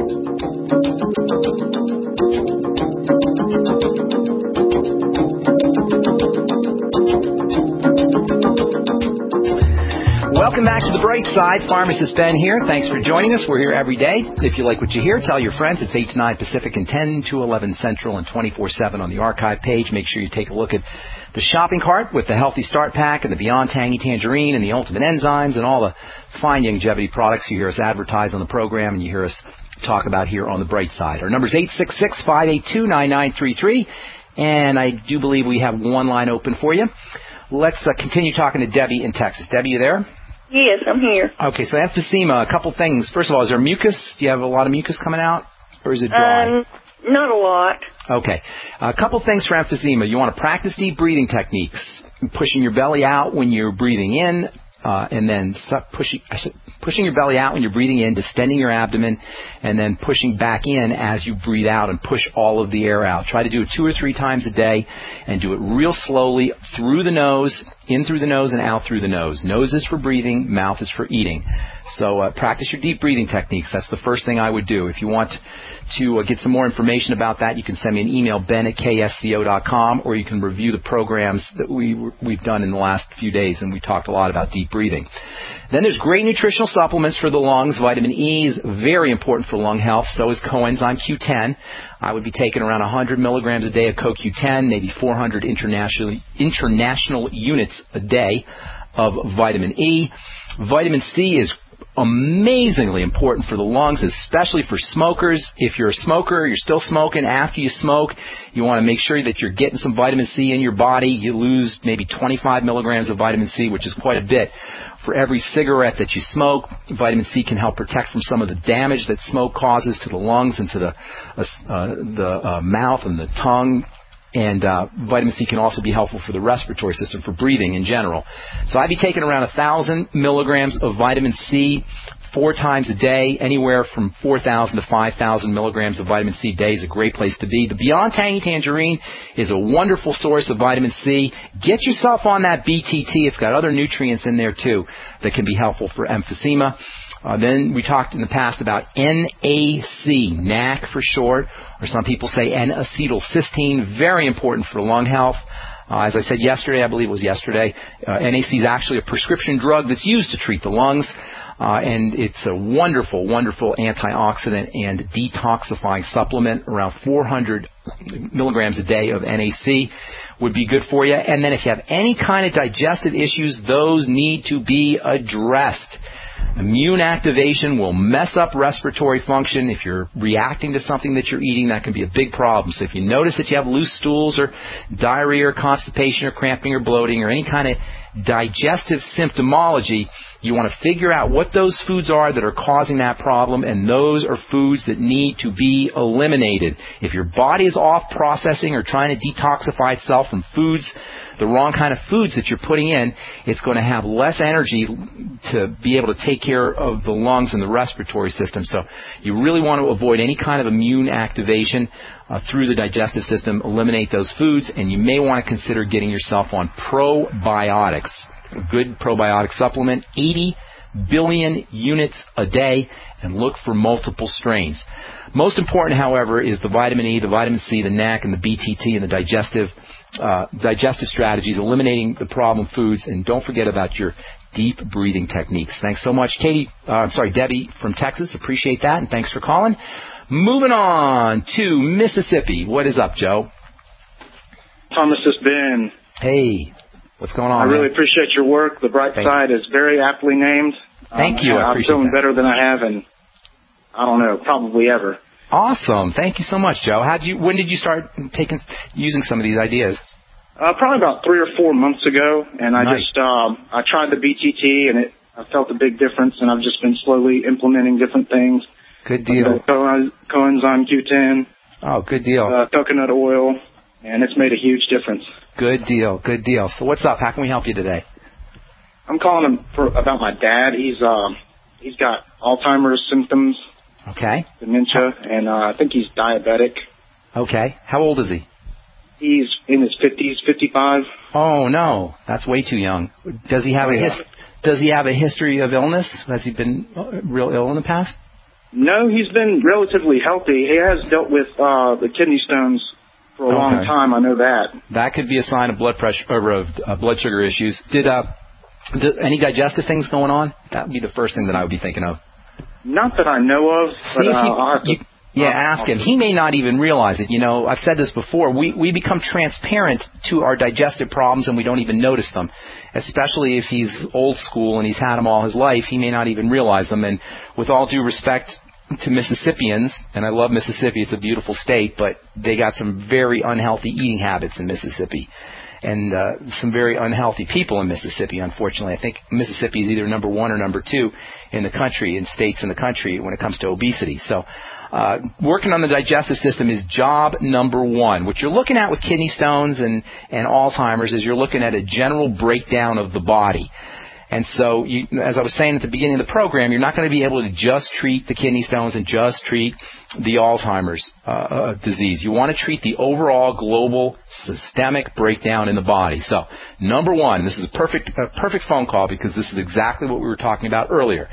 B: Welcome back to The Bright Side. Pharmacist Ben here. Thanks for joining us. We're here every day. If you like what you hear, tell your friends. It's 8 to 9 Pacific and 10 to 11 Central and 24/7 on the archive page. Make sure you take a look at the shopping cart with the Healthy Start Pack and the Beyond Tangy Tangerine and the Ultimate Enzymes and all the fine longevity products you hear us advertise on the program and you hear us talk about here on The Bright Side. Our number is 866-582-9933, and I do believe we have one line open for you. Let's continue talking to Debbie in Texas. Debbie, you there?
M: Yes, I'm here.
B: Okay, so emphysema, a couple things. First of all, is there mucus? Do you have a lot of mucus coming out, or is it dry?
M: Not a lot.
B: Okay. A couple things for emphysema. You want to practice deep breathing techniques, pushing your belly out when you're breathing in, and then pushing your belly out when you're breathing in, distending your abdomen, and then pushing back in as you breathe out and push all of the air out. Try to do it 2 or 3 times a day and do it real slowly through the nose, in through the nose and out through the nose. Nose is for breathing, mouth is for eating. So practice your deep breathing techniques. That's the first thing I would do. If you want to get some more information about that, you can send me an email, ben@ksco.com, or you can review the programs that we've done in the last few days, and we talked a lot about deep breathing. Then there's great nutritional supplements for the lungs. Vitamin E is very important for lung health. So is coenzyme Q10. I would be taking around 100 milligrams a day of CoQ10, maybe 400 international units a day of vitamin E. Vitamin C is amazingly important for the lungs, especially for smokers. If you're a smoker, you're still smoking after you smoke, you want to make sure that you're getting some vitamin C in your body. You lose maybe 25 milligrams of vitamin C, which is quite a bit. For every cigarette that you smoke, vitamin C can help protect from some of the damage that smoke causes to the lungs and to the mouth and the tongue. And vitamin C can also be helpful for the respiratory system, for breathing in general. So I'd be taking around 1,000 milligrams of vitamin C 4 times a day. Anywhere from 4,000 to 5,000 milligrams of vitamin C a day is a great place to be. The Beyond Tangy Tangerine is a wonderful source of vitamin C. Get yourself on that BTT. It's got other nutrients in there, too, that can be helpful for emphysema. Then we talked in the past about NAC, NAC for short, or some people say N-acetylcysteine, very important for lung health. As I said yesterday, I believe it was yesterday, NAC is actually a prescription drug that's used to treat the lungs. And it's a wonderful, wonderful antioxidant and detoxifying supplement. Around 400 milligrams a day of NAC would be good for you. And then if you have any kind of digestive issues, those need to be addressed. Immune activation will mess up respiratory function. If you're reacting to something that you're eating, that can be a big problem. So if you notice that you have loose stools or diarrhea or constipation or cramping or bloating or any kind of digestive symptomology, you want to figure out what those foods are that are causing that problem, and those are foods that need to be eliminated. If your body is off processing or trying to detoxify itself from foods, the wrong kind of foods that you're putting in, it's going to have less energy to be able to take care of the lungs and the respiratory system. So you really want to avoid any kind of immune activation through the digestive system. Eliminate those foods, and you may want to consider getting yourself on probiotics. A good probiotic supplement, 80 billion units a day, and look for multiple strains. Most important, however, is the vitamin E, the vitamin C, the NAC, and the BTT, and the digestive strategies, eliminating the problem foods, and don't forget about your deep breathing techniques. Thanks so much, Debbie from Texas. Appreciate that, and thanks for calling. Moving on to Mississippi. What is up, Joe?
P: Thomas, it's Ben.
B: Hey. What's going on?
P: I really appreciate your work. The Bright Side is very aptly named.
B: Thank you.
P: I'm feeling better than I have in, I don't know, probably ever.
B: Awesome. Thank you so much, Joe. When did you start using some of these ideas?
P: Probably about 3 or 4 months ago, and I tried the BTT, and I felt a big difference, and I've just been slowly implementing different things.
B: Good deal.
P: Coenzyme Q10.
B: Oh, good deal.
P: Coconut oil, and it's made a huge difference.
B: Good deal, good deal. So what's up? How can we help you today?
P: I'm calling about my dad. He's got Alzheimer's symptoms.
B: Okay.
P: Dementia, and I think he's diabetic.
B: Okay. How old is he?
P: He's in his 50s, 55.
B: Oh no, that's way too young. Does he have Does he have a history of illness? Has he been real ill in the past?
P: No, he's been relatively healthy. He has dealt with the kidney stones for a long time. I know that. That
B: could be a sign of blood pressure or of blood sugar issues. Did any digestive things going on? That would be the first thing that I would be thinking of.
P: Not that I know of. But I'll have to,
B: ask him. He may not even realize it. You know, I've said this before. We become transparent to our digestive problems and we don't even notice them. Especially if he's old school and he's had them all his life, he may not even realize them. And with all due respect to Mississippians, and I love Mississippi, it's a beautiful state, but they got some very unhealthy eating habits in Mississippi. And some very unhealthy people in Mississippi, unfortunately. I think Mississippi is either number 1 or number 2 in the country, in states in the country when it comes to obesity. So working on the digestive system is job number 1. What you're looking at with kidney stones and Alzheimer's is you're looking at a general breakdown of the body. And so, as I was saying at the beginning of the program, you're not going to be able to just treat the kidney stones and just treat the Alzheimer's disease. You want to treat the overall global systemic breakdown in the body. So, number 1, this is a perfect phone call because this is exactly what we were talking about earlier.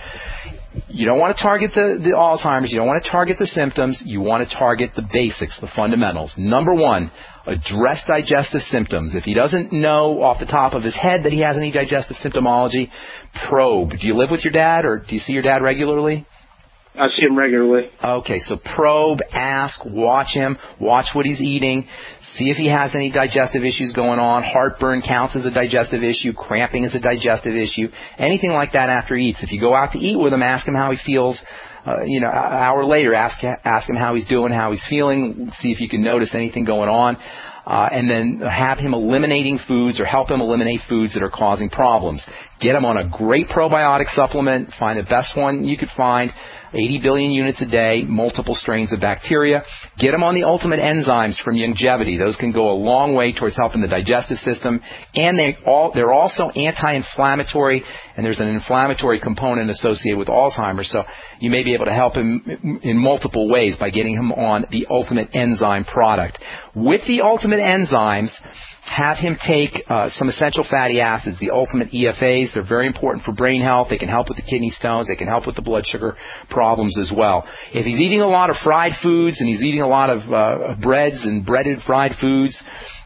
B: You don't want to target the Alzheimer's. You don't want to target the symptoms. You want to target the basics, the fundamentals. Number 1, address digestive symptoms. If he doesn't know off the top of his head that he has any digestive symptomology, probe. Do you live with your dad, or do you see your dad regularly?
P: I see him regularly.
B: Okay, so probe, ask, watch him, watch what he's eating, see if he has any digestive issues going on. Heartburn counts as a digestive issue. Cramping is a digestive issue. Anything like that after he eats. If you go out to eat with him, ask him how he feels. An hour later, ask him how he's doing, how he's feeling, see if you can notice anything going on. And then have him eliminating foods or help him eliminate foods that are causing problems. Get him on a great probiotic supplement. Find the best one you could find. 80 billion units a day, multiple strains of bacteria. Get them on the ultimate enzymes from Youngevity. Those can go a long way towards helping the digestive system. And they're also anti-inflammatory, and there's an inflammatory component associated with Alzheimer's. So you may be able to help him in multiple ways by getting him on the ultimate enzyme product. With the ultimate enzymes, have him take some essential fatty acids, the ultimate EFAs. They're very important for brain health. They can help with the kidney stones. They can help with the blood sugar problems as well. If he's eating a lot of fried foods and he's eating a lot of breads and breaded fried foods,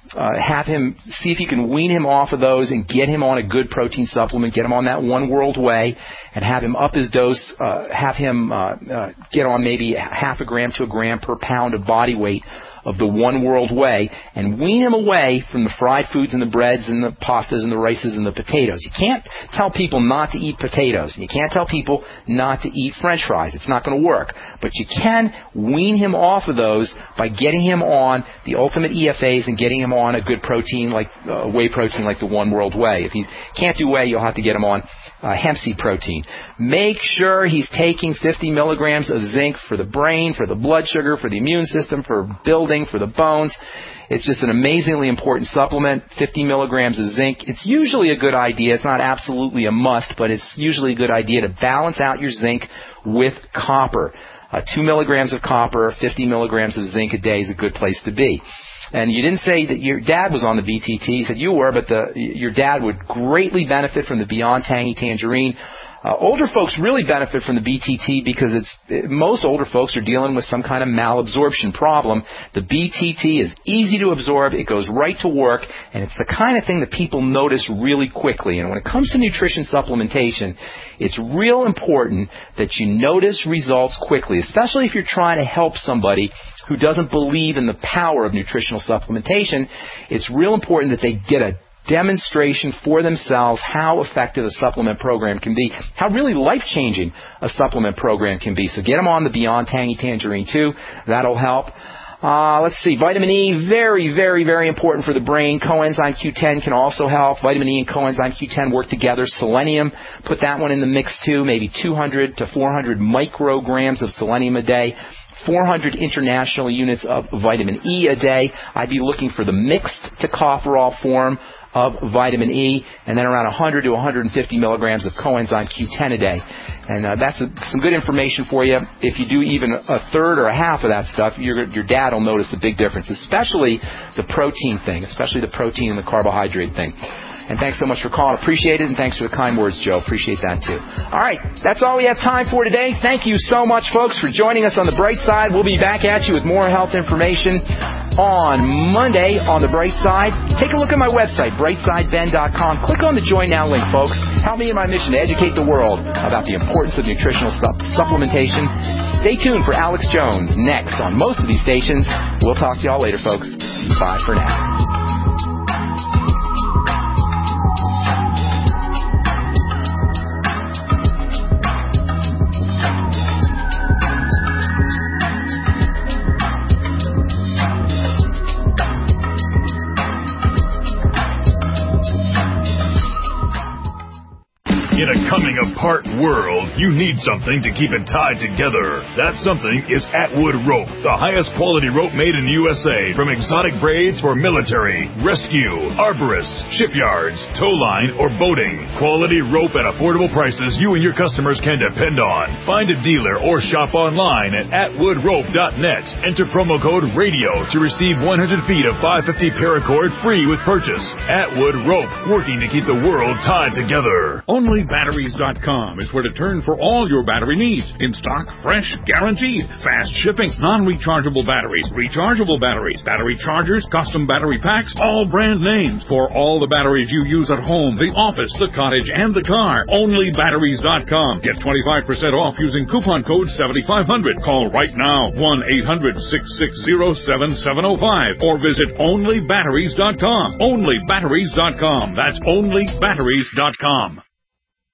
B: have him, see if you can wean him off of those and get him on a good protein supplement, get him on that One World Whey, and have him up his dose, have him get on maybe half a gram to a gram per pound of body weight of the One World Whey, and wean him away from the fried foods and the breads and the pastas and the rices and the potatoes. You can't tell people not to eat potatoes. You can't tell people not to eat French fries. It's not going to work. But you can wean him off of those by getting him on the Ultimate EFAs and getting him on a good protein like whey protein like the One World Whey. If he can't do whey, you'll have to get him on hemp seed protein. Make sure he's taking 50 milligrams of zinc for the brain, for the blood sugar, for the immune system, for building, for the bones. It's just an amazingly important supplement, 50 milligrams of zinc. It's usually a good idea. It's not absolutely a must, but it's usually a good idea to balance out your zinc with copper. 2 milligrams of copper, 50 milligrams of zinc a day is a good place to be. And you didn't say that your dad was on the BTT. You said you were, but your dad would greatly benefit from the Beyond Tangy Tangerine. Older folks really benefit from the BTT because most older folks are dealing with some kind of malabsorption problem. The BTT is easy to absorb, it goes right to work, and it's the kind of thing that people notice really quickly. And when it comes to nutrition supplementation, it's real important that you notice results quickly, especially if you're trying to help somebody who doesn't believe in the power of nutritional supplementation. It's real important that they get a demonstration for themselves how effective a supplement program can be, how really life-changing a supplement program can be. So get them on the Beyond Tangy Tangerine too. That'll help. Let's see. Vitamin E, very, very, very important for the brain. Coenzyme Q10 can also help. Vitamin E and coenzyme Q10 work together. Selenium, put that one in the mix too. Maybe 200 to 400 micrograms of selenium a day. 400 international units of vitamin E a day. I'd be looking for the mixed tocopherol form of vitamin E, and then around 100 to 150 milligrams of coenzyme Q10 a day. And that's some good information for you. If you do even a third or a half of that stuff, your dad will notice a big difference, especially the protein thing, especially the protein and the carbohydrate thing. And thanks so much for calling. Appreciate it. And thanks for the kind words, Joe. Appreciate that, too. All right. That's all we have time for today. Thank you so much, folks, for joining us on The Bright Side. We'll be back at you with more health information on Monday on The Bright Side. Take a look at my website, brightsideben.com. Click on the Join Now link, folks. Help me in my mission to educate the world about the importance of nutritional supplementation. Stay tuned for Alex Jones next on most of these stations. We'll talk to y'all later, folks. Bye for now.
Q: In a coming-apart world, you need something to keep it tied together. That something is Atwood Rope, the highest quality rope made in the USA, from exotic braids for military, rescue, arborists, shipyards, tow line, or boating. Quality rope at affordable prices you and your customers can depend on. Find a dealer or shop online at atwoodrope.net. Enter promo code RADIO to receive 100 feet of 550 paracord free with purchase. Atwood Rope, working to keep the world tied together.
R: OnlyBatteries.com is where to turn for all your battery needs. In stock, fresh, guaranteed, fast shipping, non-rechargeable batteries, rechargeable batteries, battery chargers, custom battery packs, all brand names for all the batteries you use at home, the office, the cottage, and the car. OnlyBatteries.com. Get 25% off using coupon code 7500. Call right now, 1-800-660-7705, or visit OnlyBatteries.com. OnlyBatteries.com. That's OnlyBatteries.com.